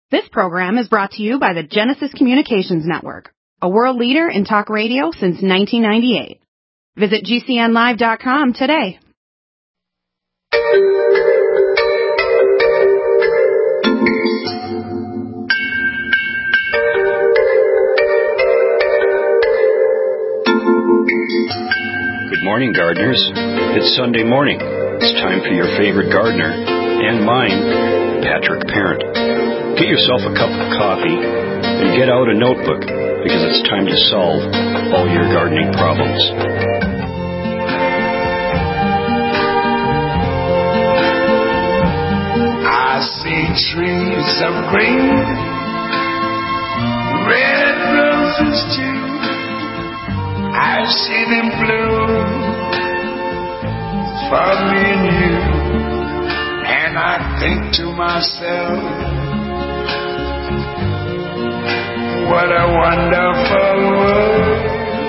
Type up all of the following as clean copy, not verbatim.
This program is brought to you by the Genesis Communications Network, a world leader in talk radio since 1998. Visit GCNlive.com today. Good morning, gardeners. It's Sunday morning. It's time for your favorite gardener, and mine, Patrick Parent. Get yourself a cup of coffee and get out a notebook, because it's time to solve all your gardening problems. I see trees of green, red roses too. I see them bloom for me and you, and I think to myself, what a wonderful world.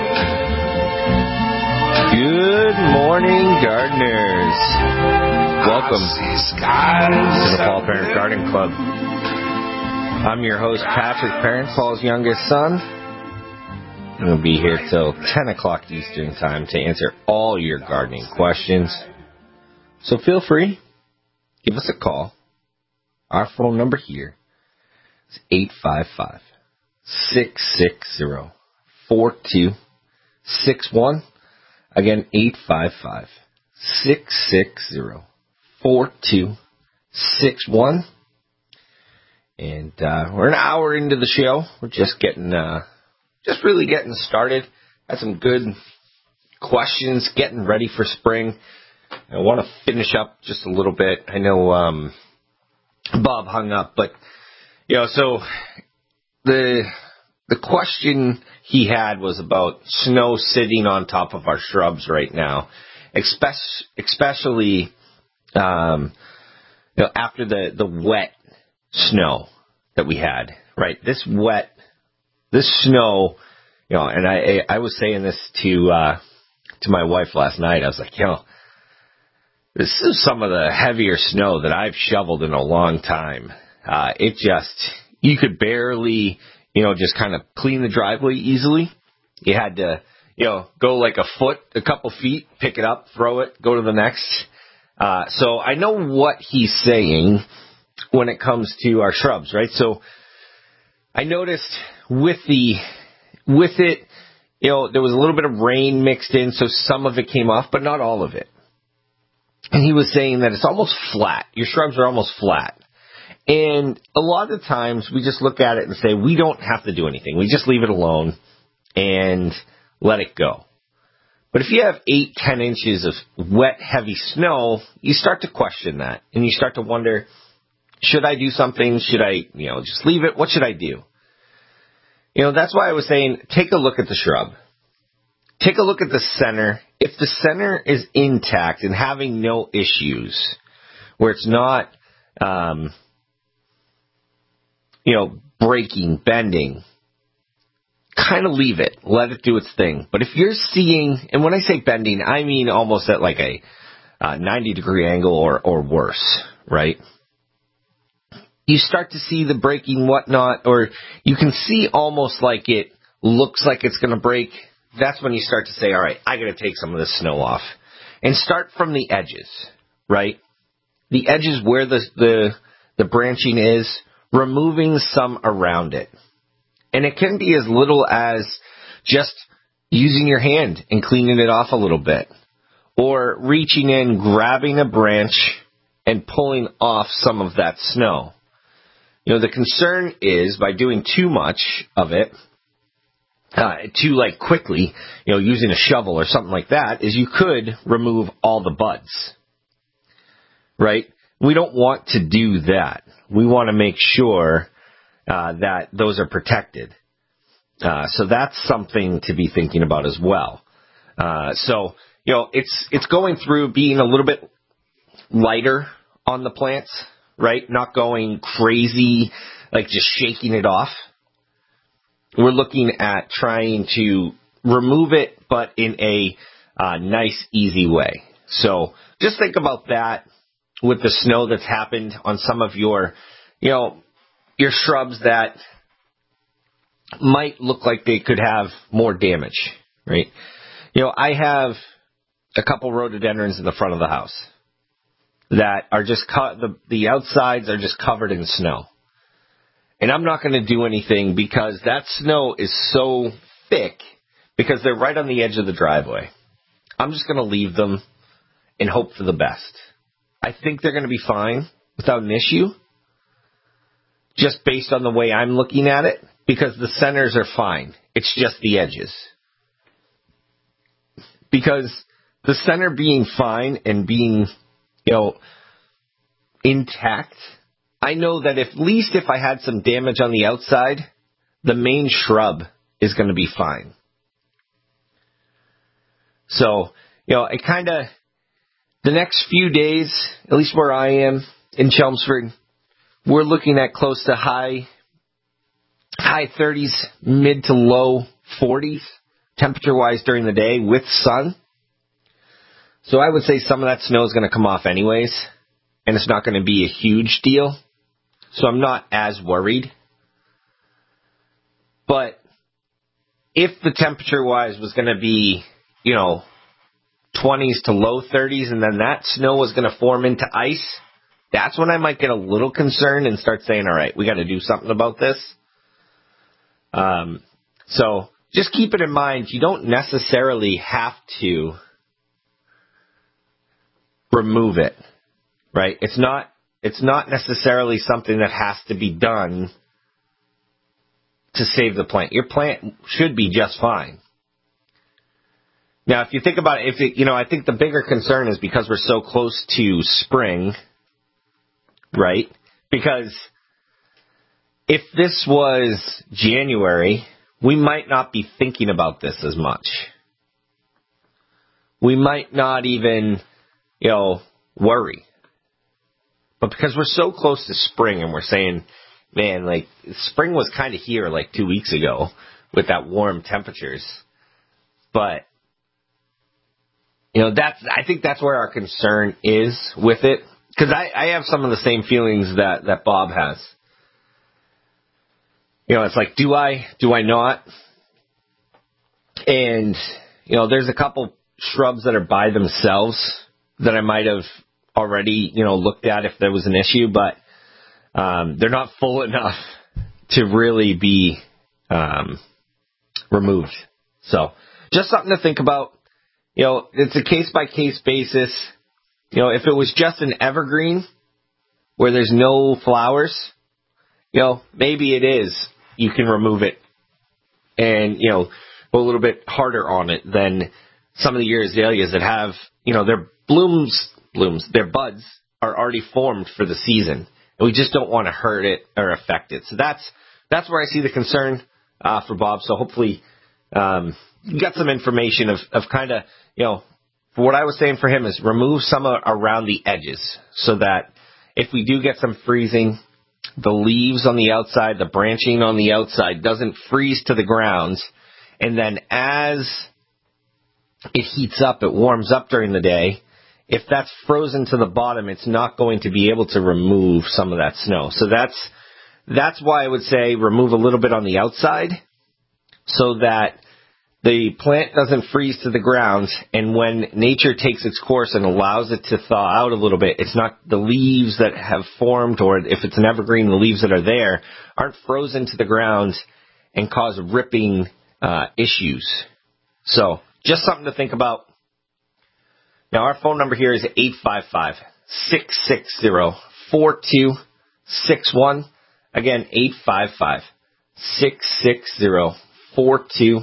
Good morning, gardeners. Welcome to the Paul Parent Garden Club. I'm your host, Patrick Parent, Paul's youngest son. And we'll be here till 10 o'clock Eastern Time to answer all your gardening questions. So feel free, give us a call. Our phone number here is 855-660-4261. Again, 855-660-4261. And we're an hour into the show. We're just really getting started. Had some good questions, getting ready for spring. I want to finish up just a little bit. I know Bob hung up, but so the question he had was about snow sitting on top of our shrubs right now, especially after the wet snow that we had. Right, this snow, and I was saying this to my wife last night. I was like, this is some of the heavier snow that I've shoveled in a long time. You could barely, just kind of clean the driveway easily. You had to, go like a couple feet, pick it up, throw it, go to the next. So I know what he's saying when it comes to our shrubs, right? So I noticed with it, there was a little bit of rain mixed in, so some of it came off, but not all of it. And he was saying that it's almost flat. Your shrubs are almost flat. And a lot of the times we just look at it and say, we don't have to do anything. We just leave it alone and let it go. But if you have 8-10 inches of wet, heavy snow, you start to question that. And you start to wonder, should I do something? Should I, just leave it? What should I do? That's why I was saying, take a look at the shrub. Take a look at the center. If the center is intact and having no issues, where it's not, breaking, bending, kind of leave it. Let it do its thing. But if you're seeing, and when I say bending, I mean almost at like a 90-degree angle or worse, right? You start to see the breaking, whatnot, or you can see almost like it looks like it's going to break. That's when you start to say, all right, I got to take some of this snow off. And start from the edges, right? The edges where the branching is, removing some around it. And it can be as little as just using your hand and cleaning it off a little bit. Or reaching in, grabbing a branch, and pulling off some of that snow. The concern is by doing too much of it, quickly, using a shovel or something like that, is you could remove all the buds, right? We don't want to do that. We want to make sure that those are protected. So that's something to be thinking about as well. It's going through being a little bit lighter on the plants, right? Not going crazy, like just shaking it off. We're looking at trying to remove it, but in a nice, easy way. So just think about that with the snow that's happened on some of your, your shrubs that might look like they could have more damage, right? I have a couple rhododendrons in the front of the house that are just the outsides are just covered in snow. And I'm not going to do anything because that snow is so thick because they're right on the edge of the driveway. I'm just going to leave them and hope for the best. I think they're going to be fine without an issue, just based on the way I'm looking at it, because the centers are fine. It's just the edges. Because the center being fine and being, intact, I know that at least if I had some damage on the outside, the main shrub is going to be fine. So, the next few days, at least where I am in Chelmsford, we're looking at close to high 30s, mid to low 40s, temperature-wise during the day with sun. So I would say some of that snow is going to come off anyways, and it's not going to be a huge deal. So I'm not as worried. But if the temperature-wise was going to be, 20s to low 30s, and then that snow was going to form into ice, that's when I might get a little concerned and start saying, all right, we got to do something about this. So just keep it in mind, you don't necessarily have to remove it, right? It's not necessarily something that has to be done to save the plant. Your plant should be just fine. Now, if you think about it, I think the bigger concern is because we're so close to spring, right? Because if this was January, we might not be thinking about this as much. We might not even, worry. But because we're so close to spring and we're saying, man, spring was kind of here 2 weeks ago with that warm temperatures. But, I think that's where our concern is with it. Because I have some of the same feelings that Bob has. It's like, do I not? And, there's a couple shrubs that are by themselves that I might have already, looked at if there was an issue, but they're not full enough to really be removed. So just something to think about. It's a case-by-case basis. If it was just an evergreen where there's no flowers, maybe it is. You can remove it and, go a little bit harder on it than some of the azaleas that have, their their buds are already formed for the season. And we just don't want to hurt it or affect it. So that's where I see the concern for Bob. So hopefully you got some information of kind of, for what I was saying for him is remove some around the edges so that if we do get some freezing, the leaves on the outside, the branching on the outside doesn't freeze to the ground. And then as it heats up, it warms up during the day. If that's frozen to the bottom, it's not going to be able to remove some of that snow. So that's why I would say remove a little bit on the outside so that the plant doesn't freeze to the ground, and when nature takes its course and allows it to thaw out a little bit, it's not the leaves that have formed, or if it's an evergreen, the leaves that are there aren't frozen to the ground and cause ripping issues. So just something to think about. Now, our phone number here is 855-660-4261. Again, 855-660-4261.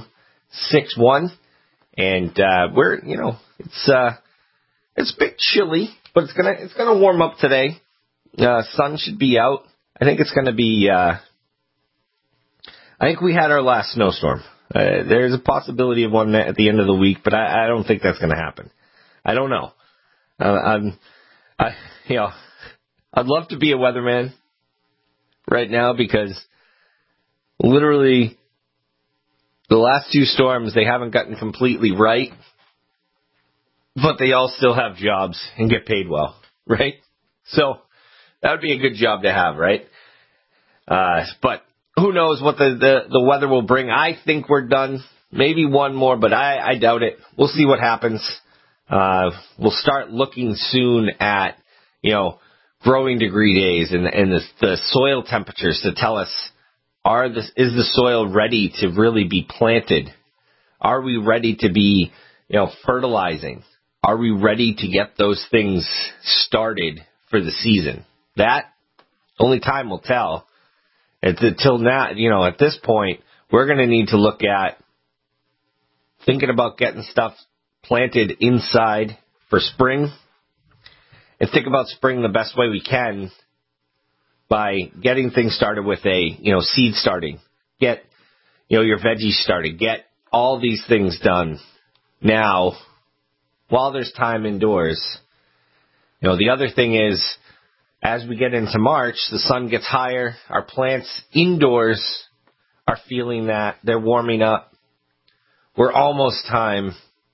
And we're, it's a bit chilly, but it's gonna warm up today. Sun should be out. I think it's gonna be. I think we had our last snowstorm. There's a possibility of one at the end of the week, but I don't think that's gonna happen. I don't know. I'd love to be a weatherman right now because literally the last two storms, they haven't gotten completely right, but they all still have jobs and get paid well, right? So that would be a good job to have, right? But who knows what the weather will bring. I think we're done. Maybe one more, but I doubt it. We'll see what happens. We'll start looking soon at, growing degree days and the soil temperatures to tell us, is the soil ready to really be planted? Are we ready to be, fertilizing? Are we ready to get those things started for the season? That only time will tell. Until now, at this point, we're going to need to look at thinking about getting stuff planted inside for spring, and think about spring the best way we can by getting things started with seed starting. Get, your veggies started. Get all these things done now while there's time indoors. The other thing is, as we get into March, the sun gets higher. Our plants indoors are feeling that. They're warming up. We're almost time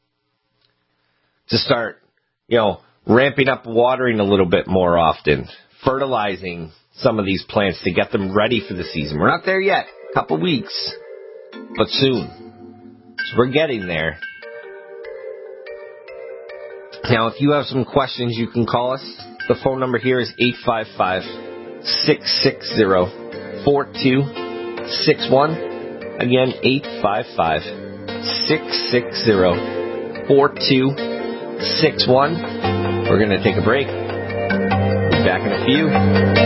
to start, ramping up watering a little bit more often, fertilizing some of these plants to get them ready for the season. We're not there yet, a couple weeks, but soon. So we're getting there. Now, if you have some questions, you can call us. The phone number here is 855-660-4261. Again, 855-660-4261. We're going to take a break. Be back in a few.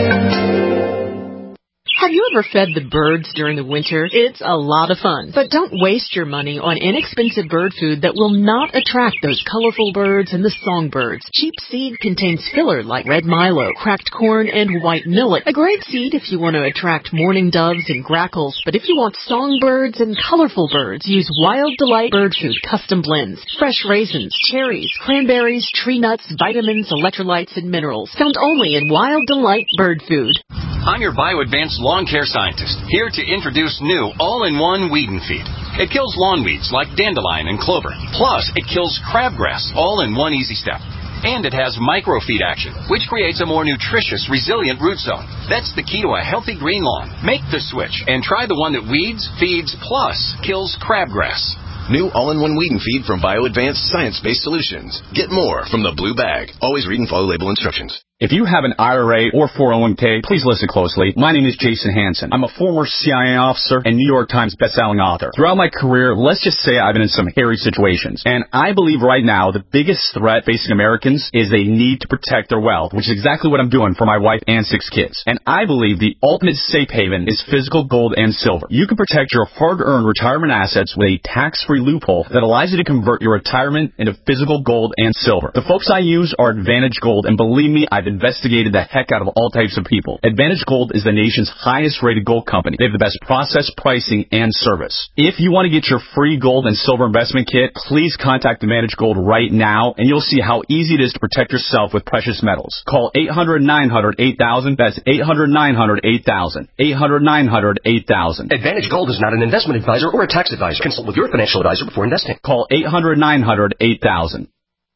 Have you ever fed the birds during the winter? It's a lot of fun. But don't waste your money on inexpensive bird food that will not attract those colorful birds and the songbirds. Cheap seed contains filler like red milo, cracked corn, and white millet. A great seed if you want to attract mourning doves and grackles. But if you want songbirds and colorful birds, use Wild Delight Bird Food Custom Blends. Fresh raisins, cherries, cranberries, tree nuts, vitamins, electrolytes, and minerals. Found only in Wild Delight Bird Food. I'm your BioAdvanced lawn care scientist, here to introduce new all-in-one weed and feed. It kills lawn weeds like dandelion and clover. Plus, it kills crabgrass, all in one easy step. And it has microfeed action, which creates a more nutritious, resilient root zone. That's the key to a healthy green lawn. Make the switch and try the one that weeds, feeds, plus kills crabgrass. New all-in-one weed and feed from BioAdvanced Science-Based Solutions. Get more from the blue bag. Always read and follow label instructions. If you have an IRA or 401k, please listen closely. My name is Jason Hansen. I'm a former CIA officer and New York Times bestselling author. Throughout my career, let's just say I've been in some hairy situations. And I believe right now the biggest threat facing Americans is they need to protect their wealth, which is exactly what I'm doing for my wife and 6 kids. And I believe the ultimate safe haven is physical gold and silver. You can protect your hard-earned retirement assets with a tax-free loophole that allows you to convert your retirement into physical gold and silver. The folks I use are Advantage Gold, and believe me, I've investigated the heck out of all types of people. Advantage Gold is the nation's highest rated gold company. They have the best process, pricing, and service. If you want to get your free gold and silver investment kit, please contact Advantage Gold right now, and you'll see how easy it is to protect yourself with precious metals. Call 800-900-8000. That's 800-900-8000. 800-900-8000. Advantage Gold is not an investment advisor or a tax advisor. Consult with your financial advisor before investing. Call 800-900-8000.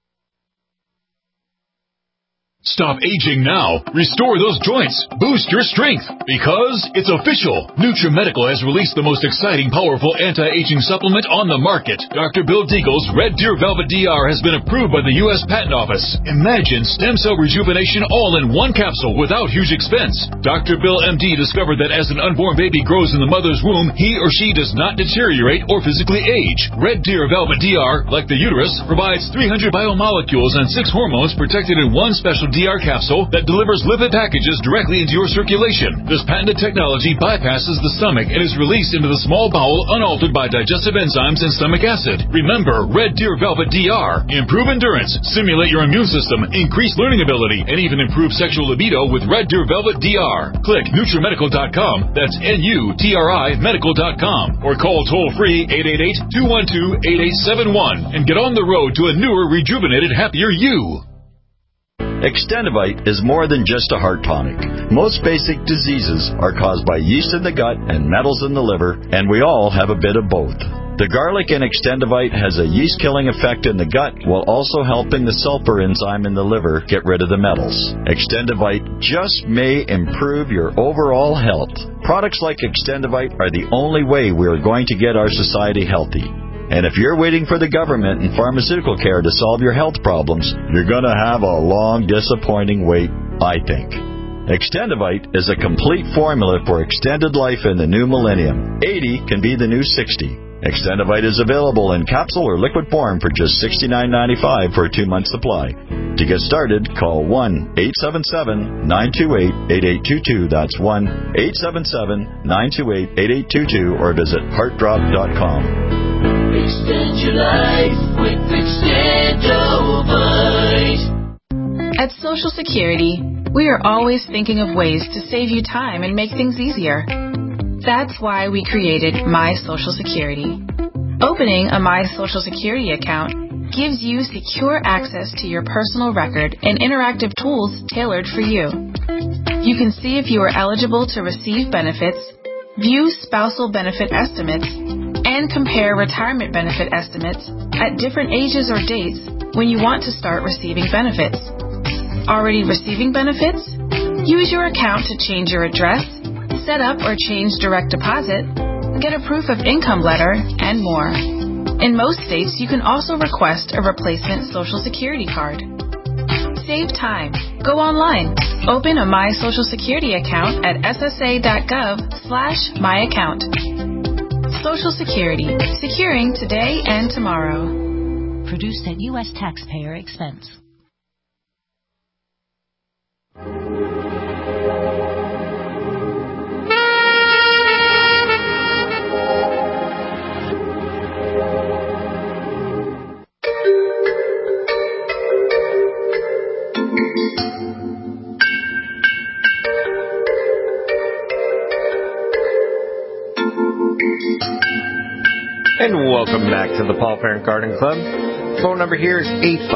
Stop aging now. Restore those joints. Boost your strength. Because it's official. NutriMedical has released the most exciting, powerful anti-aging supplement on the market. Dr. Bill Deagle's Red Deer Velvet DR has been approved by the U.S. Patent Office. Imagine stem cell rejuvenation all in one capsule without huge expense. Dr. Bill MD discovered that as an unborn baby grows in the mother's womb, he or she does not deteriorate or physically age. Red Deer Velvet DR, like the uterus, provides 300 biomolecules and 6 hormones protected in one special DR capsule that delivers lipid packages directly into your circulation. This patented technology bypasses the stomach and is released into the small bowel unaltered by digestive enzymes and stomach acid. Remember, Red Deer Velvet DR. Improve endurance, stimulate your immune system, increase learning ability, and even improve sexual libido with Red Deer Velvet DR. Click NutriMedical.com, that's N-U-T-R-I Medical.com, or call toll-free 888-212-8871 and get on the road to a newer, rejuvenated, happier you. Extendivite is more than just a heart tonic. Most basic diseases are caused by yeast in the gut and metals in the liver, and we all have a bit of both. The garlic in Extendivite has a yeast-killing effect in the gut while also helping the sulfur enzyme in the liver get rid of the metals. Extendivite just may improve your overall health. Products like Extendivite are the only way we are going to get our society healthy. And if you're waiting for the government and pharmaceutical care to solve your health problems, you're going to have a long, disappointing wait, I think. Extendivite is a complete formula for extended life in the new millennium. 80 can be the new 60. Extendivite is available in capsule or liquid form for just $69.95 for a 2-month supply. To get started, call 1-877-928-8822. That's 1-877-928-8822 or visit heartdrop.com. Extend your life with Extendivite. At Social Security, we are always thinking of ways to save you time and make things easier. That's why we created My Social Security. Opening a My Social Security account gives you secure access to your personal record and interactive tools tailored for you. You can see if you are eligible to receive benefits, view spousal benefit estimates, and compare retirement benefit estimates at different ages or dates when you want to start receiving benefits. Already receiving benefits? Use your account to change your address, set up or change direct deposit, get a proof of income letter, and more. In most states, you can also request a replacement Social Security card. Save time. Go online. Open a My Social Security account at ssa.gov/myaccount. Social Security. Securing today and tomorrow. Produced at U.S. taxpayer expense. And welcome back to the Paul Parent Garden Club. Phone number here is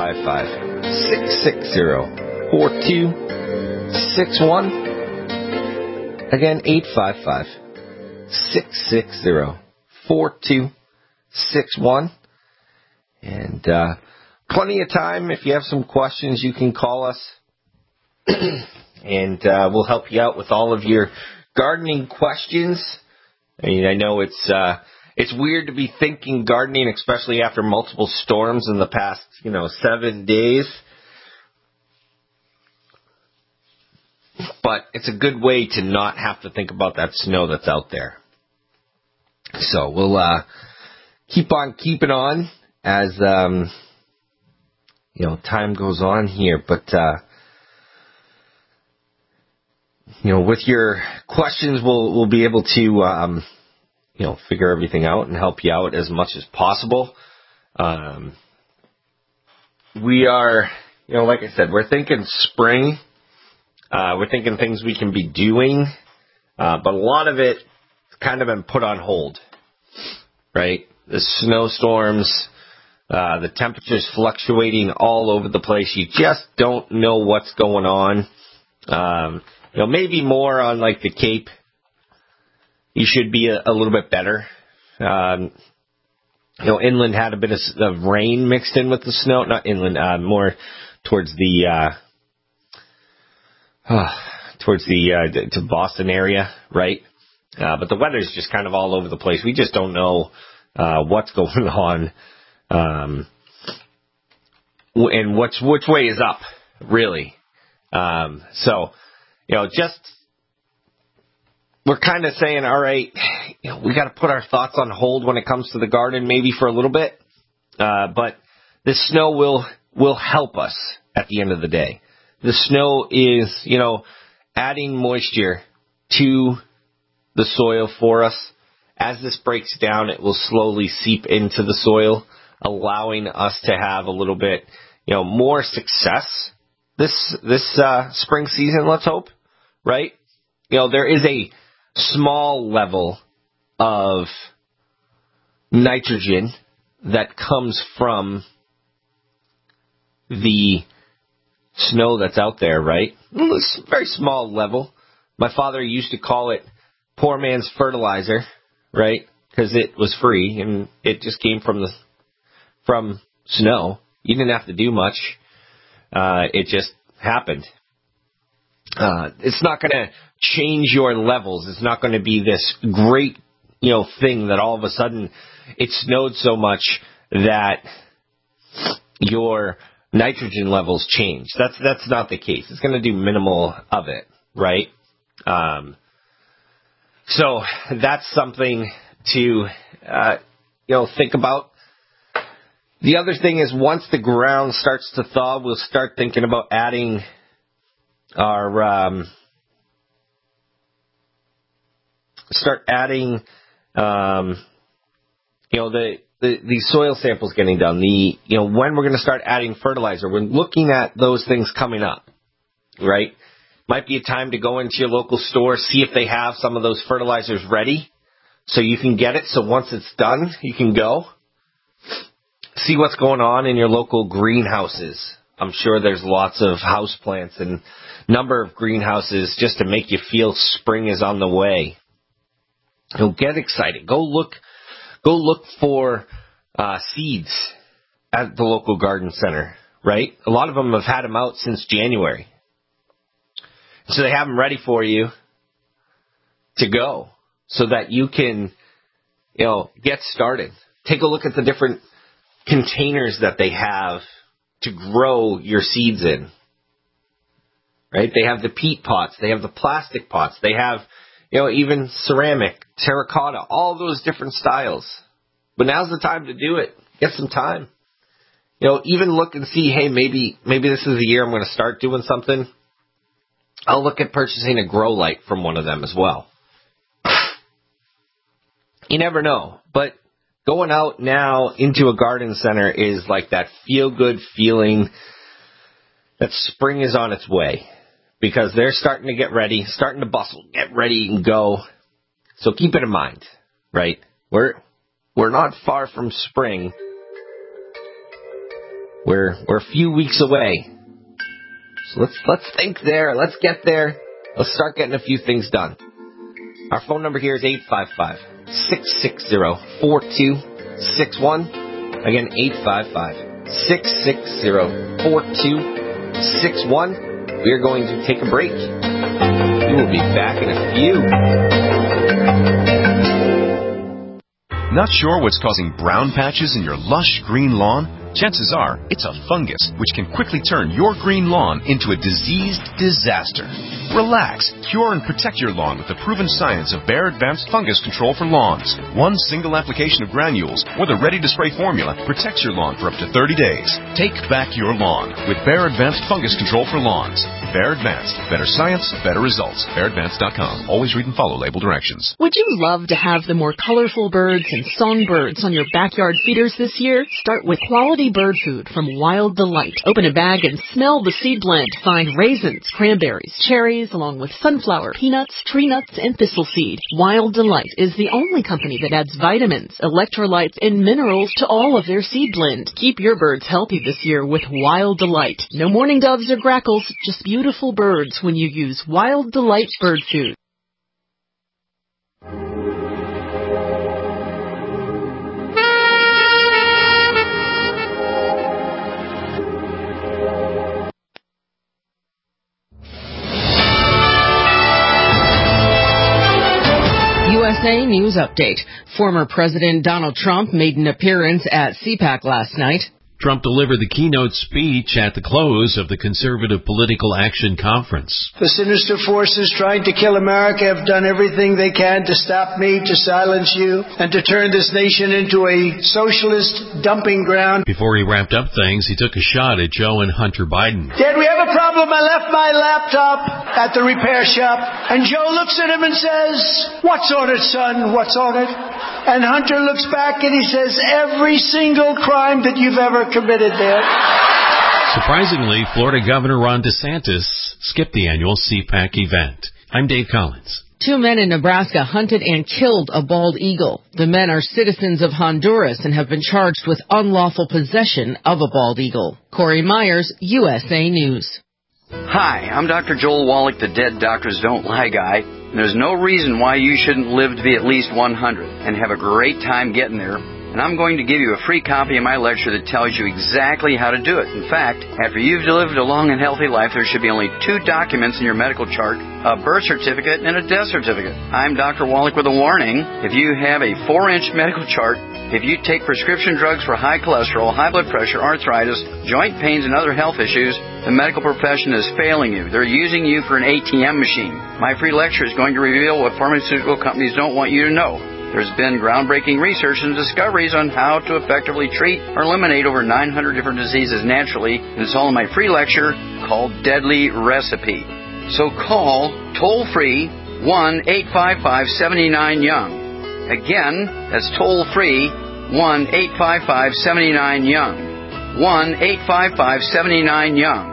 855-660-4261. Again, 855-660-4261. And plenty of time. If you have some questions, you can call us. And we'll help you out with all of your gardening questions. I mean, I know it's weird to be thinking gardening, especially after multiple storms in the past, 7 days. But it's a good way to not have to think about that snow that's out there. So we'll keep on keeping on as time goes on here. But with your questions, we'll be able to figure everything out and help you out as much as possible. We are, like I said, we're thinking spring. We're thinking things we can be doing, but a lot of it kind of been put on hold, right? The snowstorms, the temperatures fluctuating all over the place. You just don't know what's going on. Maybe more on like the Cape. You should be a little bit better. Inland had a bit of rain mixed in with the snow. Not inland, more towards the to Boston area, right? But the weather's just kind of all over the place. We just don't know what's going on, and which way is up, really. So, just we're kind of saying, all right, we got to put our thoughts on hold when it comes to the garden, maybe for a little bit. But the snow will help us at the end of the day. The snow is, adding moisture to the soil for us. As this breaks down, it will slowly seep into the soil, allowing us to have a little bit, more success this spring season, let's hope, right? There is a small level of nitrogen that comes from the snow that's out there, right? It's a very small level. My father used to call it poor man's fertilizer, right? because it was free and it just came from snow. You didn't have to do much. It just happened. It's not going to change your levels. It's not going to be this great, thing that all of a sudden it snowed so much that your nitrogen levels change. That's not the case. It's going to do minimal of it, right? So that's something to, think about. The other thing is once the ground starts to thaw, we'll start thinking about adding our, the soil samples getting done, when we're going to start adding fertilizer. We're looking at those things coming up, right? Might be a time to go into your local store, see if they have some of those fertilizers ready so you can get it. So once it's done, you can go. See what's going on in your local greenhouses. I'm sure there's lots of houseplants and number of greenhouses just to make you feel spring is on the way. Get excited. Go look for seeds at the local garden center, right? A lot of them have had them out since January. So they have them ready for you to go so that you can, get started. Take a look at the different containers that they have to grow your seeds in, right? They have the peat pots. They have the plastic pots. They have, even ceramic, terracotta, all those different styles. But now's the time to do it. Get some time. Even look and see, hey, maybe this is the year I'm going to start doing something. I'll look at purchasing a grow light from one of them as well. You never know. But going out now into a garden center is like that feel-good feeling that spring is on its way. Because they're starting to get ready, starting to bustle, get ready and go. So keep it in mind, right? We're not far from spring. We're a few weeks away. So let's think there. Let's get there. Let's start getting a few things done. Our phone number here is 855-660-4261. Again, 855-660-4261. We are going to take a break. We will be back in a few. Not sure what's causing brown patches in your lush green lawn? Chances are it's a fungus, which can quickly turn your green lawn into a diseased disaster. Relax, cure and protect your lawn with the proven science of Bayer Advanced Fungus Control for Lawns. One single application of granules or the ready-to-spray formula protects your lawn for up to 30 days. Take back your lawn with Bayer Advanced Fungus Control for Lawns. Bayer Advanced. Better science, better results. BayerAdvanced.com. Always read and follow label directions. Would you love to have the more colorful birds and songbirds on your backyard feeders this year? Start with quality bird food from Wild Delight. Open a bag and smell the seed blend. Find raisins, cranberries, cherries, along with sunflower, peanuts, tree nuts, and thistle seed. Wild Delight is the only company that adds vitamins, electrolytes, and minerals to all of their seed blend. Keep your birds healthy this year with Wild Delight. No mourning doves or grackles, just beautiful birds when you use Wild Delight bird food. USA News Update. Former President Donald Trump made an appearance at CPAC last night. Trump delivered the keynote speech at the close of the Conservative Political Action Conference. The sinister forces trying to kill America have done everything they can to stop me, to silence you, and to turn this nation into a socialist dumping ground. Before he wrapped up things, he took a shot at Joe and Hunter Biden. Dad, we have a problem. I left my laptop at the repair shop, and Joe looks at him and says, "What's on it, son? What's on it?" And Hunter looks back and he says, "Every single crime that you've ever committed, Dad." Surprisingly, Florida Governor Ron DeSantis skipped the annual CPAC event. I'm Dave Collins. 2 men in Nebraska hunted and killed a bald eagle. The men are citizens of Honduras and have been charged with unlawful possession of a bald eagle. Corey Myers, USA News. Hi, I'm Dr. Joel Wallach, the Dead Doctors Don't Lie guy. And there's no reason why you shouldn't live to be at least 100 and have a great time getting there. And I'm going to give you a free copy of my lecture that tells you exactly how to do it. In fact, after you've lived a long and healthy life, there should be only 2 documents in your medical chart, a birth certificate and a death certificate. I'm Dr. Wallach with a warning. If you have a 4-inch medical chart, if you take prescription drugs for high cholesterol, high blood pressure, arthritis, joint pains, and other health issues, the medical profession is failing you. They're using you for an ATM machine. My free lecture is going to reveal what pharmaceutical companies don't want you to know. There's been groundbreaking research and discoveries on how to effectively treat or eliminate over 900 different diseases naturally, and it's all in my free lecture called Deadly Recipe. So call toll-free 1-855-79-YOUNG. Again, that's toll-free 1-855-79-YOUNG. 1-855-79-YOUNG.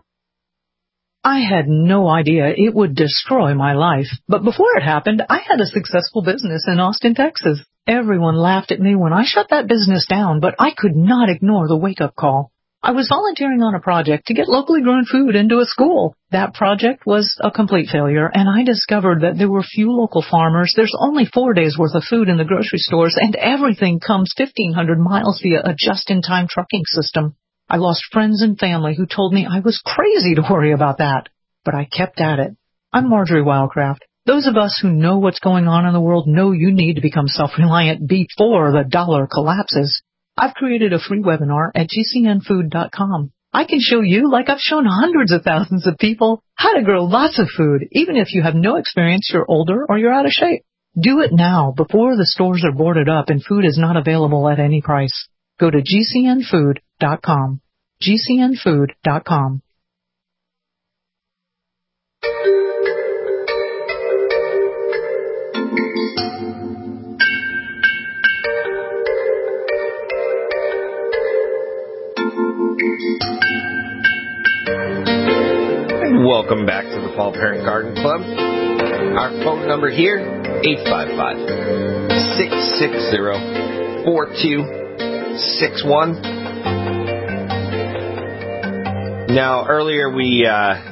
I had no idea it would destroy my life. But before it happened, I had a successful business in Austin, Texas. Everyone laughed at me when I shut that business down, but I could not ignore the wake-up call. I was volunteering on a project to get locally grown food into a school. That project was a complete failure, and I discovered that there were few local farmers. There's only 4 days' worth of food in the grocery stores, and everything comes 1,500 miles via a just-in-time trucking system. I lost friends and family who told me I was crazy to worry about that. But I kept at it. I'm Marjorie Wildcraft. Those of us who know what's going on in the world know you need to become self-reliant before the dollar collapses. I've created a free webinar at gcnfood.com. I can show you, like I've shown hundreds of thousands of people, how to grow lots of food, even if you have no experience, you're older, or you're out of shape. Do it now, before the stores are boarded up and food is not available at any price. Go to gcnfood.com. gcnfood.com. Welcome back to the Paul Parent Garden Club. Our phone number here, 855-660-4261. Now, earlier we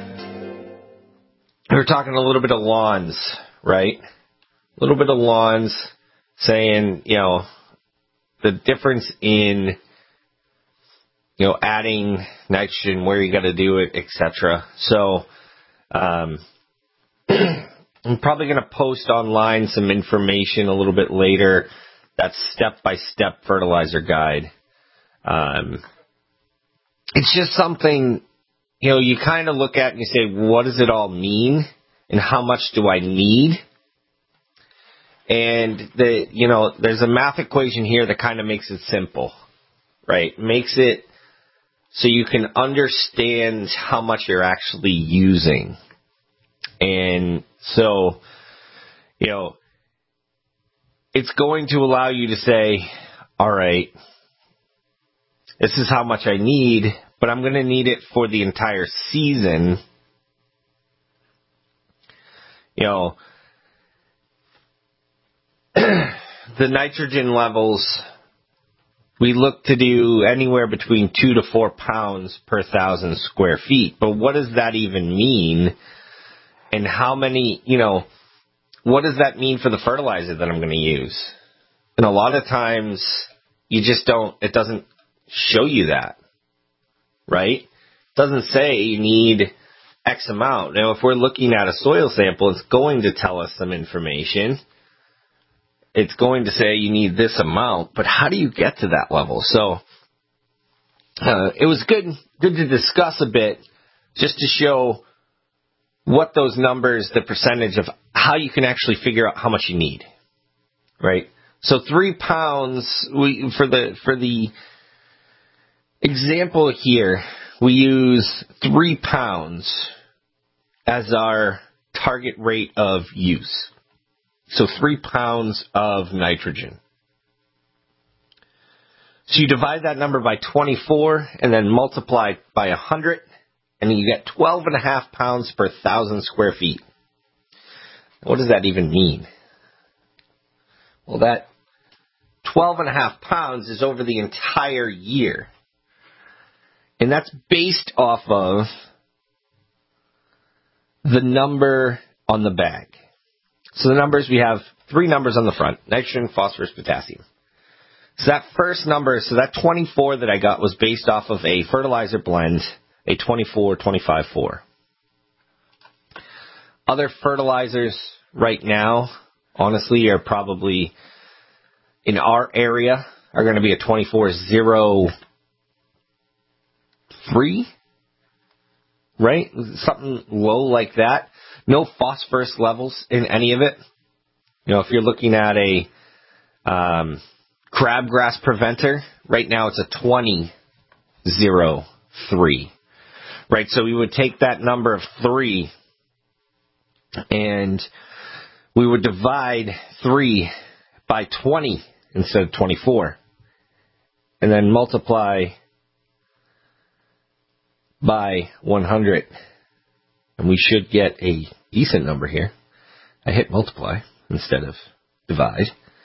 were talking a little bit of lawns, right? A little bit of lawns, saying, the difference in, adding nitrogen, where you got to do it, etc. So, I'm probably going to post online some information a little bit later. That's step-by-step fertilizer guide. It's just something, you kind of look at and you say, what does it all mean? And how much do I need? And there's a math equation here that kind of makes it simple, right? Makes it so you can understand how much you're actually using. And so, it's going to allow you to say, all right, this is how much I need, but I'm going to need it for the entire season. The nitrogen levels, we look to do anywhere between 2 to 4 pounds per 1,000 square feet. But what does that even mean? And how many, what does that mean for the fertilizer that I'm going to use? And a lot of times, it doesn't show you that, right? It doesn't say you need X amount. Now, if we're looking at a soil sample, it's going to tell us some information. It's going to say you need this amount, but how do you get to that level? So it was good to discuss a bit, just to show what those numbers, the percentage of how you can actually figure out how much you need, right? So 3 pounds, for the example here, we use 3 pounds as our target rate of use. So 3 pounds of nitrogen. So you divide that number by 24 and then multiply by 100, and you get 12.5 pounds per 1,000 square feet. What does that even mean? Well, that 12.5 pounds is over the entire year. And that's based off of the number on the bag. So the numbers, we have 3 numbers on the front: nitrogen, phosphorus, potassium. So that first number, so that 24 that I got was based off of a fertilizer blend, a 24-25-4. Other fertilizers right now, honestly, are probably, in our area, are going to be a 24-0-3, right? Something low like that. No phosphorus levels in any of it. You know, if you're looking at a crabgrass preventer, right now it's a 20-0-3, right? So we would take that number of 3 and we would divide 3 by 20 instead of 24, and then multiply by 100, and we should get a decent number here. I hit multiply instead of divide.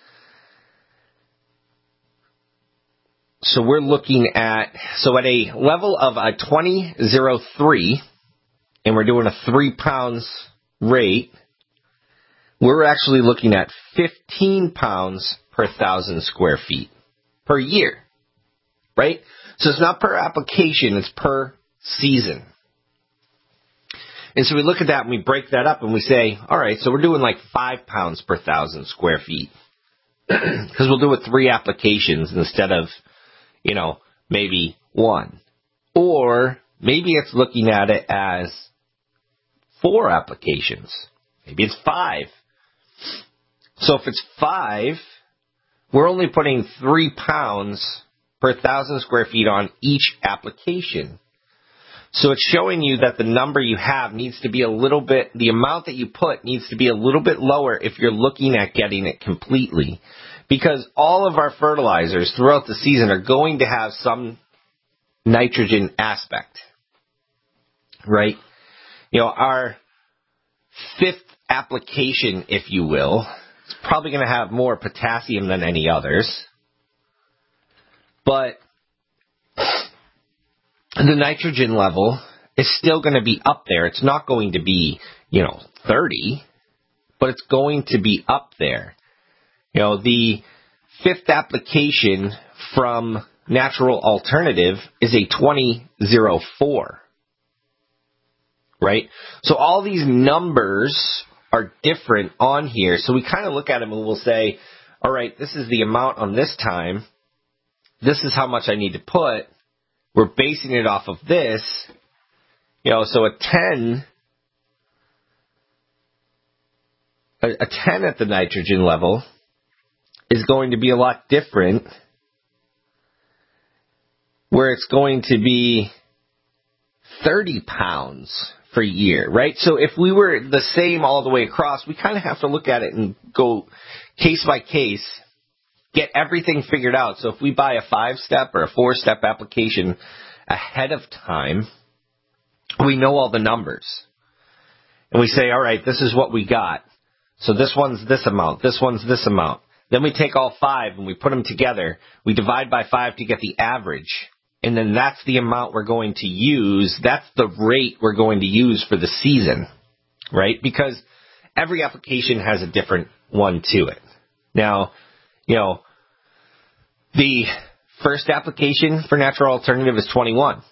So we're looking at, so at a level of a 20-0-3, and we're doing a 3 pounds rate, we're actually looking at 15 pounds per 1,000 square feet per year, right? So it's not per application, it's per season. And so we look at that and we break that up and we say, all right, so we're doing like 5 pounds per 1,000 square feet. Because we'll do it 3 applications instead of, you know, maybe 1. Or maybe it's looking at it as 4 applications. Maybe it's 5. So if it's 5, we're only putting 3 pounds per 1,000 square feet on each application. So it's showing you that the number you have needs to be a little bit, the amount that you put needs to be a little bit lower if you're looking at getting it completely. Because all of our fertilizers throughout the season are going to have some nitrogen aspect, right? You know, our 5th application, if you will, is probably going to have more potassium than any others. But the nitrogen level is still going to be up there. It's not going to be, 30, but it's going to be up there. You know, the 5th application from Natural Alternative is a 20-0-4, right? So all these numbers are different on here. So we kind of look at them and we'll say, all right, this is the amount on this time. This is how much I need to put. We're basing it off of this, so a 10 at the nitrogen level is going to be a lot different, where it's going to be 30 pounds per year, right? So if we were the same all the way across, we kind of have to look at it and go case by case, get everything figured out. So if we buy a 5-step or a 4-step application ahead of time, we know all the numbers. And we say, all right, this is what we got. So this one's this amount. This one's this amount. Then we take all 5 and we put them together. We divide by 5 to get the average. And then that's the amount we're going to use. That's the rate we're going to use for the season, right? Because every application has a different one to it. Now, the first application for Natural Alternative is 21.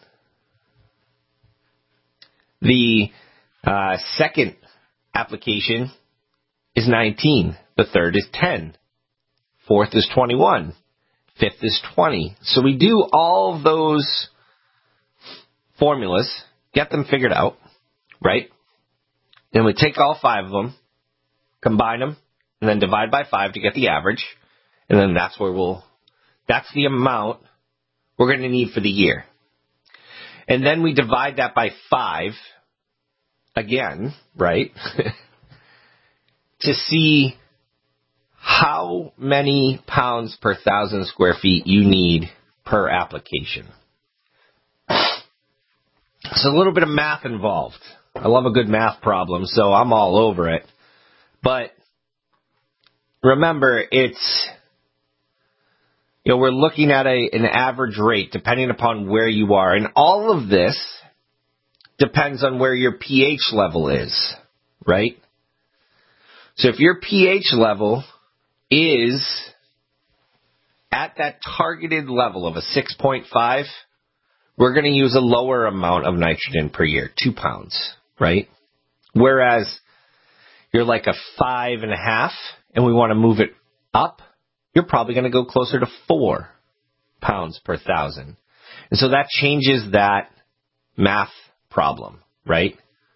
The second application is 19. The third is 10. Fourth is 21. Fifth is 20. So we do all of those formulas, get them figured out, right? Then we take all 5 of them, combine them, and then divide by 5 to get the average. And then that's the amount we're going to need for the year. And then we divide that by 5 again, right? To see how many pounds per 1,000 square feet you need per application. It's a little bit of math involved. I love a good math problem, so I'm all over it. But remember, it's, we're looking at an average rate depending upon where you are. And all of this depends on where your pH level is, right? So if your pH level is at that targeted level of a 6.5, we're going to use a lower amount of nitrogen per year, 2 pounds, right? Whereas you're like a 5.5 and we want to move it up, you're probably going to go closer to 4 pounds per 1,000. And so that changes that math problem, right?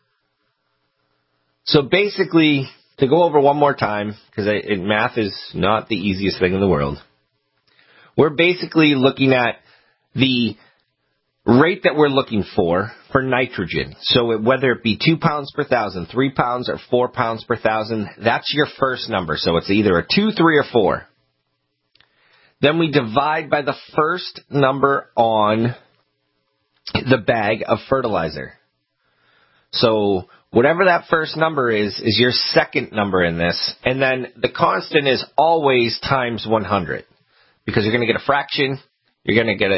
So basically, to go over one more time, because math is not the easiest thing in the world, we're basically looking at the rate that we're looking for nitrogen. So whether it be 2 pounds per 1,000, 3 pounds, or 4 pounds per 1,000, that's your first number. So it's either a 2, 3, or 4. Then we divide by the first number on the bag of fertilizer. So whatever that first number is your second number in this. And then the constant is always times 100. Because you're going to get a fraction, you're going to get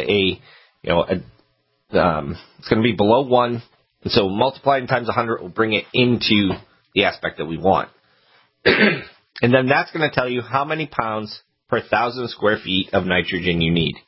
it's going to be below 1. And so multiplying times 100 will bring it into the aspect that we want. And then that's going to tell you how many pounds per 1,000 square feet of nitrogen you need.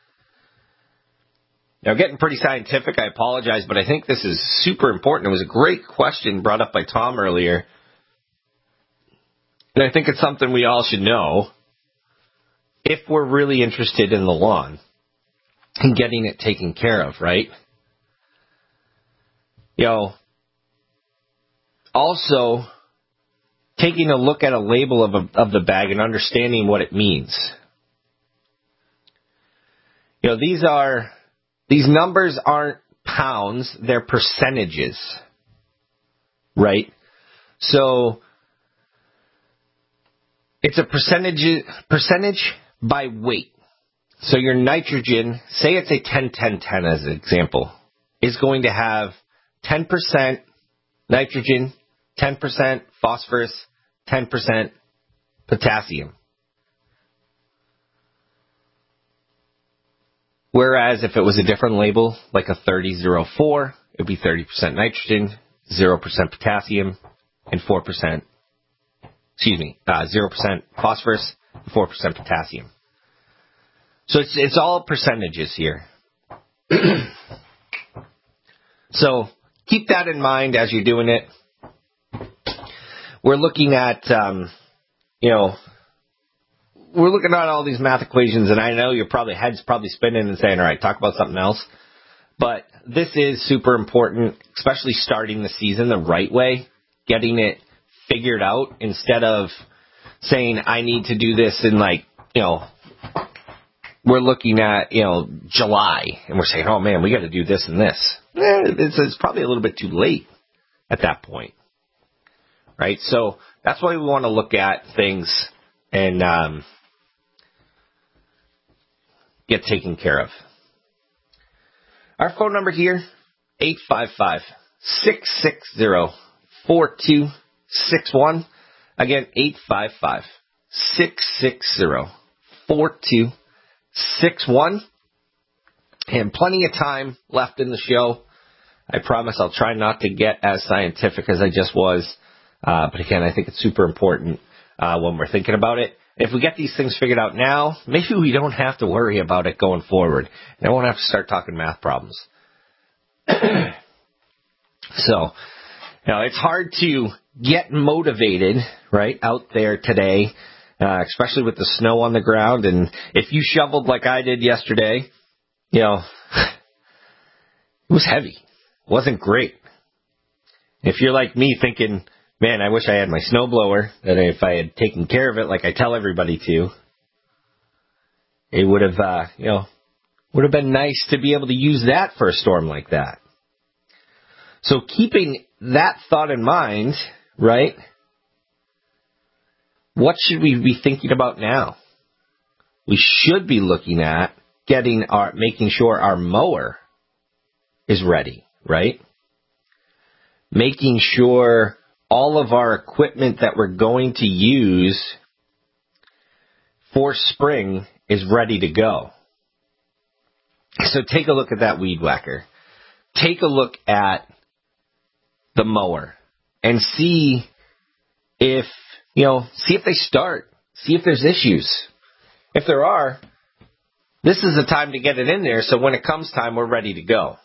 Now, getting pretty scientific, I apologize, but I think this is super important. It was a great question brought up by Tom earlier. And I think it's something we all should know if we're really interested in the lawn and getting it taken care of, right? Also taking a look at a label of the bag and understanding what it means. These numbers aren't pounds, they're percentages, right? So it's a percentage by weight. So your nitrogen, say it's a 10-10-10 as an example, is going to have 10% nitrogen, 10% phosphorus, 10% potassium. Whereas if it was a different label, like a 30-04, it would be 30% nitrogen, 0% potassium, and 0% phosphorus, 4% potassium. So it's all percentages here. So keep that in mind as you're doing it. We're looking at, we're looking at all these math equations, and I know your head's probably spinning and saying, all right, talk about something else. But this is super important, especially starting the season the right way, getting it figured out instead of saying, I need to do this in we're looking at, July, and we're saying, oh man, we got to do this and this. It's probably a little bit too late at that point, right? So that's why we want to look at things and get taken care of. Our phone number here, 855-660-4261. Again, 855-660-4261. And plenty of time left in the show. I promise I'll try not to get as scientific as I just was. But again, I think it's super important when we're thinking about it. If we get these things figured out now, maybe we don't have to worry about it going forward. And I won't have to start talking math problems. So, it's hard to get motivated, right, out there today, especially with the snow on the ground. And if you shoveled like I did yesterday, it was heavy. It wasn't great. If you're like me thinking, man, I wish I had my snowblower, that if I had taken care of it like I tell everybody to, it would have, would have been nice to be able to use that for a storm like that. So keeping that thought in mind, right, what should we be thinking about now? We should be looking at making sure our mower is ready, right? Making sure all of our equipment that we're going to use for spring is ready to go. So take a look at that weed whacker. Take a look at the mower and see if they start, see if there's issues. If there are, this is the time to get it in there so when it comes time, we're ready to go.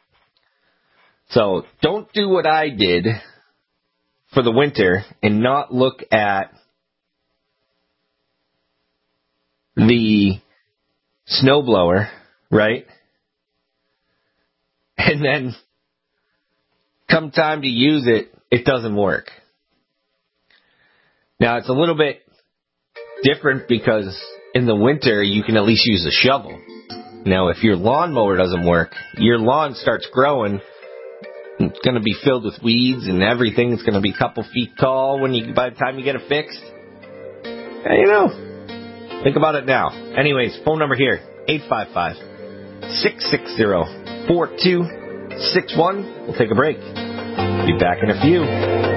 So don't do what I did for the winter and not look at the snowblower, right? And then come time to use it, it doesn't work. Now, it's a little bit different because in the winter, you can at least use a shovel. Now, if your lawnmower doesn't work, your lawn starts growing. It's going to be filled with weeds and everything. It's going to be a couple feet tall by the time you get it fixed. Think about it now. Anyways, phone number here, 855-660-4261. We'll take a break. Be back in a few.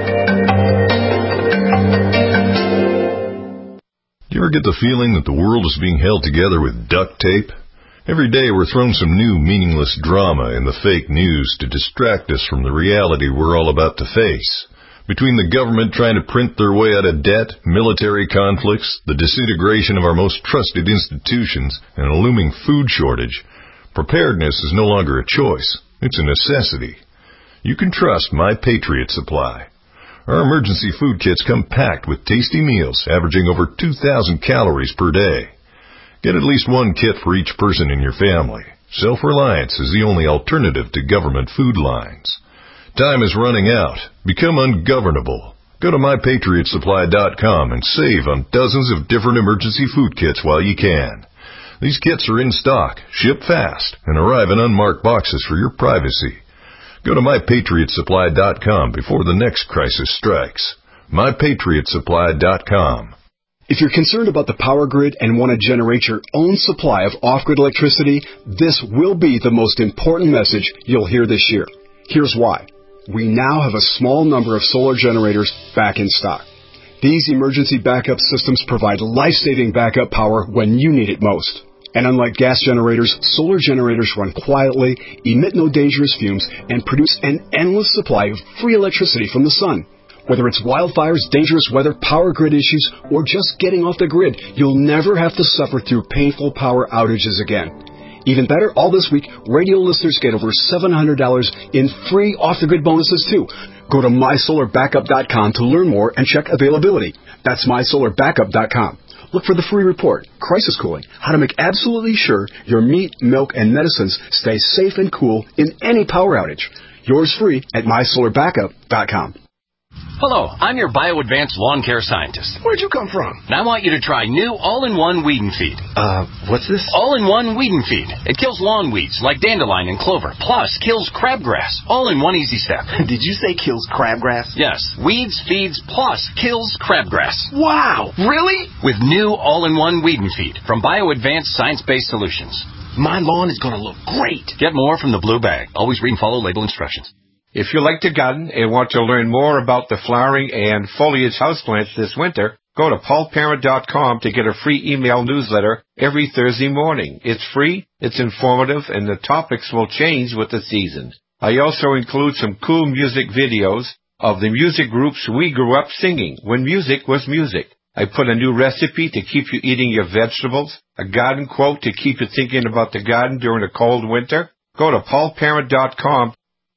You ever get the feeling that the world is being held together with duct tape? Every day we're thrown some new meaningless drama in the fake news to distract us from the reality we're all about to face. Between the government trying to print their way out of debt, military conflicts, the disintegration of our most trusted institutions, and a looming food shortage, preparedness is no longer a choice. It's a necessity. You can trust My Patriot Supply. Our emergency food kits come packed with tasty meals averaging over 2,000 calories per day. Get at least one kit for each person in your family. Self-reliance is the only alternative to government food lines. Time is running out. Become ungovernable. Go to MyPatriotSupply.com and save on dozens of different emergency food kits while you can. These kits are in stock, ship fast, and arrive in unmarked boxes for your privacy. Go to MyPatriotSupply.com before the next crisis strikes. MyPatriotSupply.com. If you're concerned about the power grid and want to generate your own supply of off-grid electricity, this will be the most important message you'll hear this year. Here's why. We now have a small number of solar generators back in stock. These emergency backup systems provide life-saving backup power when you need it most. And unlike gas generators, solar generators run quietly, emit no dangerous fumes, and produce an endless supply of free electricity from the sun. Whether it's wildfires, dangerous weather, power grid issues, or just getting off the grid, you'll never have to suffer through painful power outages again. Even better, all this week, radio listeners get over $700 in free off-the-grid bonuses, too. Go to MySolarBackup.com to learn more and check availability. That's MySolarBackup.com. Look for the free report, Crisis Cooling, how to make absolutely sure your meat, milk, and medicines stay safe and cool in any power outage. Yours free at MySolarBackup.com. Hello, I'm your BioAdvanced lawn care scientist. Where'd you come from? And I want you to try new all-in-one weed and feed. What's this? All-in-one weed and feed. It kills lawn weeds like dandelion and clover, plus kills crabgrass, all in one easy step. Did you say kills crabgrass? Yes, weeds, feeds, plus kills crabgrass. Wow, really? With new all-in-one weed and feed from BioAdvanced science-based solutions. My lawn is going to look great. Get more from the blue bag. Always read and follow label instructions. If you like to garden and want to learn more about the flowering and foliage houseplants this winter, go to paulparent.com to get a free email newsletter every Thursday morning. It's free, it's informative, and the topics will change with the seasons. I also include some cool music videos of the music groups we grew up singing when music was music. I put a new recipe to keep you eating your vegetables, a garden quote to keep you thinking about the garden during a cold winter. Go to paulparent.com.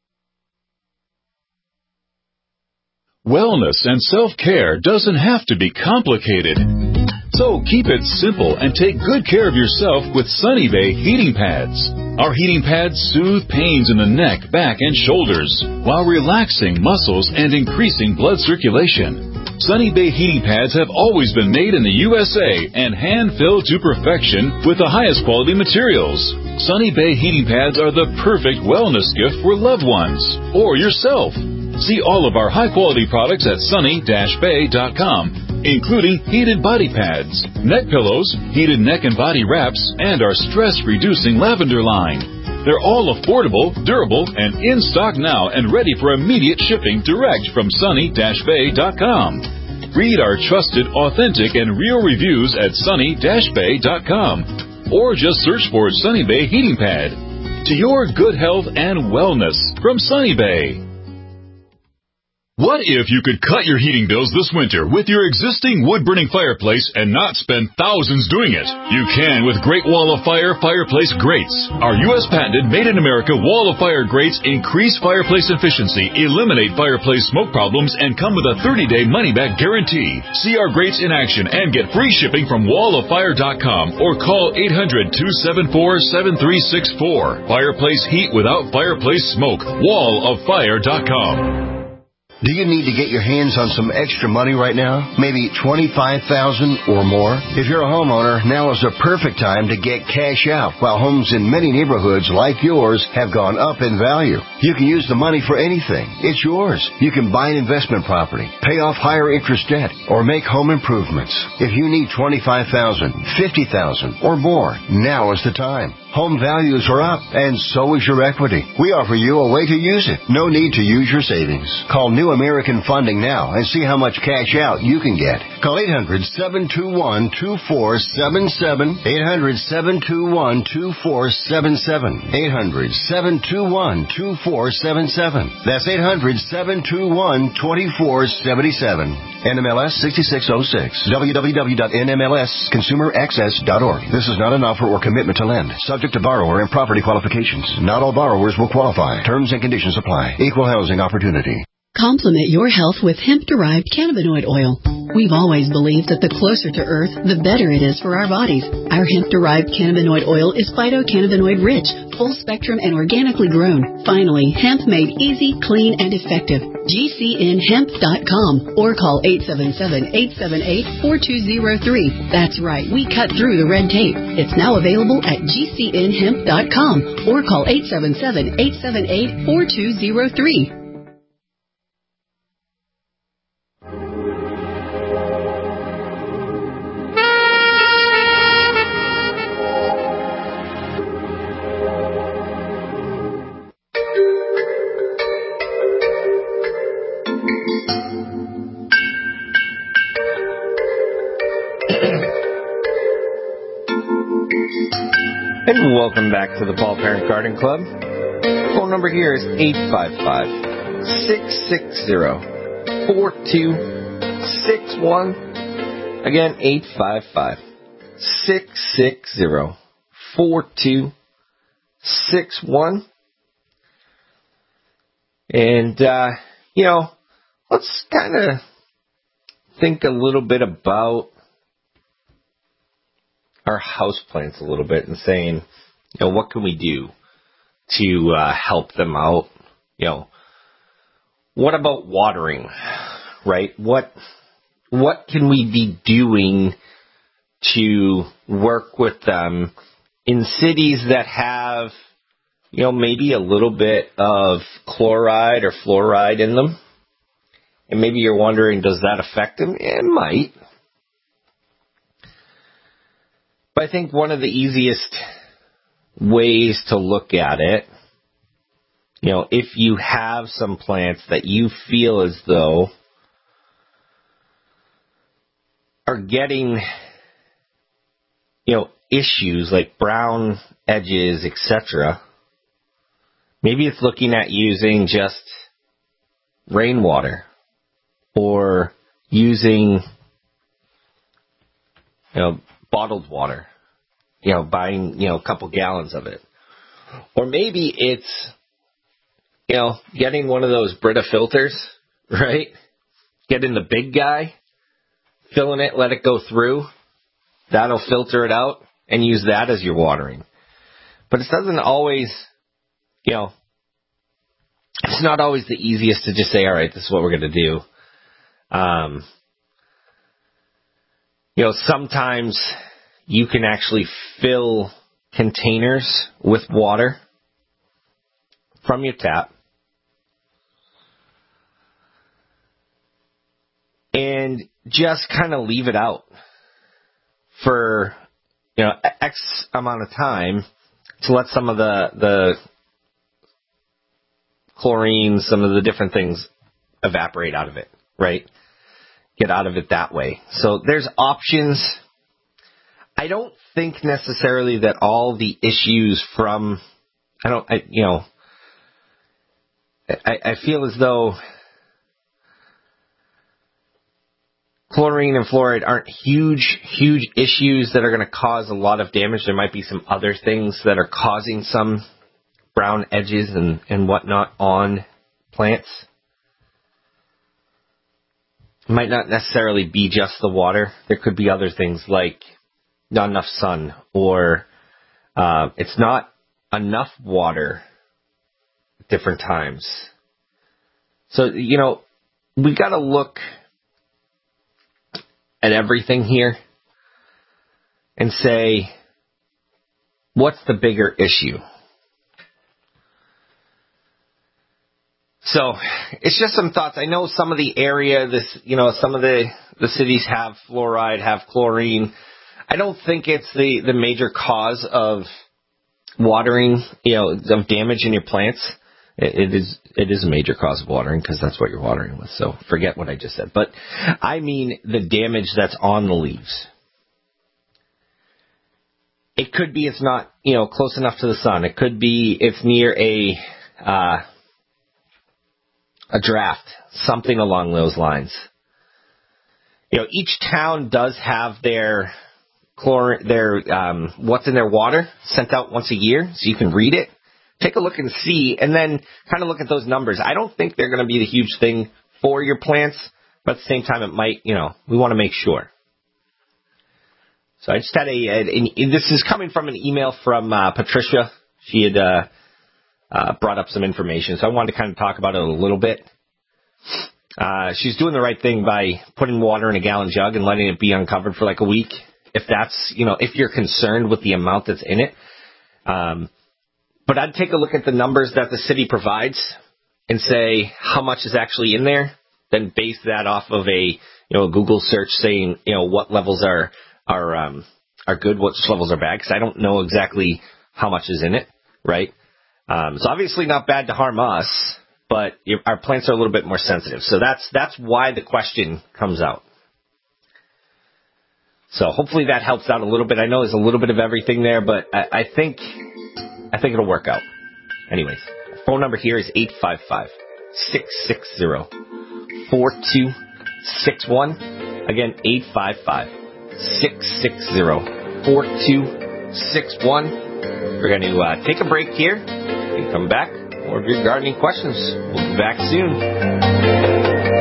Wellness and self-care doesn't have to be complicated. So keep it simple and take good care of yourself with Sunny Bay heating pads. Our heating pads soothe pains in the neck, back, and shoulders while relaxing muscles and increasing blood circulation. Sunny Bay heating pads have always been made in the USA and hand-filled to perfection with the highest quality materials. Sunny Bay heating pads are the perfect wellness gift for loved ones or yourself. See all of our high-quality products at sunny-bay.com, including heated body pads, neck pillows, heated neck and body wraps, and our stress-reducing lavender line. They're all affordable, durable, and in stock now and ready for immediate shipping direct from sunny-bay.com. Read our trusted, authentic, and real reviews at sunny-bay.com, or just search for Sunny Bay Heating Pad. To your good health and wellness from Sunny Bay. What if you could cut your heating bills this winter with your existing wood-burning fireplace and not spend thousands doing it? You can with Great Wall of Fire fireplace grates. Our U.S. patented made-in-America Wall of Fire grates increase fireplace efficiency, eliminate fireplace smoke problems, and come with a 30-day money-back guarantee. See our grates in action and get free shipping from walloffire.com or call 800-274-7364. Fireplace heat without fireplace smoke. walloffire.com. Do you need to get your hands on some extra money right now? Maybe $25,000 or more? If you're a homeowner, now is the perfect time to get cash out while homes in many neighborhoods like yours have gone up in value. You can use the money for anything. It's yours. You can buy an investment property, pay off higher interest debt, or make home improvements. If you need $25,000, $50,000 or more, now is the time. Home values are up, and so is your equity. We offer you a way to use it. No need to use your savings. Call New American Funding now and see how much cash out you can get. Call 800-721-2477. 800-721-2477. 800-721-2477. That's 800-721-2477. NMLS 6606. www.nmlsconsumeraccess.org. This is not an offer or commitment to lend. Subject to borrower and property qualifications. Not all borrowers will qualify. Terms and conditions apply. Equal housing opportunity. Complement your health with hemp-derived cannabinoid oil. We've always believed that the closer to Earth, the better it is for our bodies. Our hemp-derived cannabinoid oil is phytocannabinoid-rich, full-spectrum, and organically grown. Finally, hemp made easy, clean, and effective. GCNhemp.com or call 877-878-4203. That's right, we cut through the red tape. It's now available at GCNhemp.com or call 877-878-4203. And welcome back to the Paul Parent Garden Club. Phone number here is 855-660-4261. Again, 855-660-4261. And, let's kind of think a little bit about our houseplants a little bit and saying, what can we do to help them out? What about watering, right? What can we be doing to work with them in cities that have, maybe a little bit of chloride or fluoride in them? And maybe you're wondering, does that affect them? It might. But I think one of the easiest ways to look at it, if you have some plants that you feel as though are getting, issues like brown edges, etc., maybe it's looking at using just rainwater or using, bottled water, buying, a couple gallons of it. Or maybe it's, getting one of those Brita filters, right? Getting the big guy, filling it, let it go through. That'll filter it out and use that as your watering. But it doesn't always, it's not always the easiest to just say, all right, this is what we're going to do. Sometimes you can actually fill containers with water from your tap and just kind of leave it out for, X amount of time to let some of the chlorine, some of the different things evaporate out of it, right? Get out of it that way. So there's options. I don't think necessarily that all the issues from, I feel as though chlorine and fluoride aren't huge issues that are going to cause a lot of damage. There might be some other things that are causing some brown edges and whatnot on plants. It might not necessarily be just the water. There could be other things like not enough sun, or it's not enough water at different times. So, we got to look at everything here and say, what's the bigger issue? So it's just some thoughts. I know some of the area, some of the cities have fluoride, have chlorine. I don't think it's the major cause of watering, of damage in your plants. It is a major cause of watering because that's what you're watering with. So forget what I just said. But I mean the damage that's on the leaves. It could be it's not, close enough to the sun. It could be it's near a draft, something along those lines. Each town does have their what's in their water sent out once a year, so you can read it. Take a look and see, and then kind of look at those numbers. I don't think they're going to be the huge thing for your plants, but at the same time, it might, we want to make sure. So I just had this is coming from an email from Patricia. She had brought up some information, so I wanted to kind of talk about it a little bit. She's doing the right thing by putting water in a gallon jug and letting it be uncovered for like a week. If that's, if you're concerned with the amount that's in it. But I'd take a look at the numbers that the city provides and say how much is actually in there, then base that off of a Google search saying, what levels are good, what levels are bad, because I don't know exactly how much is in it, right? It's obviously not bad to harm us, but our plants are a little bit more sensitive. So that's why the question comes out. So hopefully that helps out a little bit. I know there's a little bit of everything there, but I think it'll work out. Anyways, phone number here is 855-660-4261. Again, 855-660-4261. We're going to take a break here and come back. More of your gardening questions. We'll be back soon.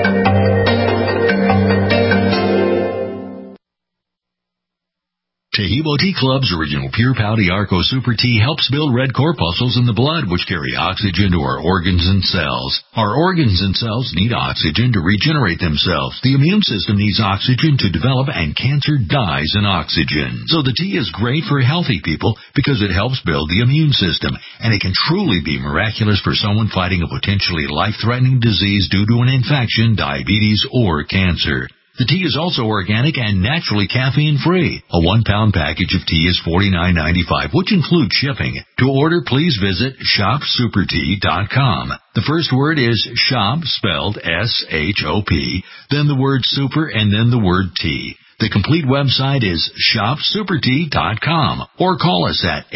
Tahibo Tea Club's original Pure Pouty Arco Super Tea helps build red corpuscles in the blood, which carry oxygen to our organs and cells. Our organs and cells need oxygen to regenerate themselves. The immune system needs oxygen to develop, and cancer dies in oxygen. So the tea is great for healthy people because it helps build the immune system, and it can truly be miraculous for someone fighting a potentially life-threatening disease due to an infection, diabetes, or cancer. The tea is also organic and naturally caffeine-free. A 1-pound package of tea is $49.95, which includes shipping. To order, please visit shopsupertea.com. The first word is shop, spelled S-H-O-P, then the word super, and then the word tea. The complete website is shopsupertea.com, or call us at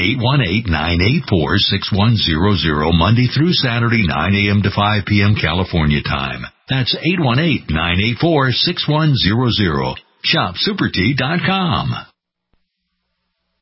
818-984-6100, Monday through Saturday, 9 a.m. to 5 p.m. California time. That's 818-984-6100. Shopsupertea.com.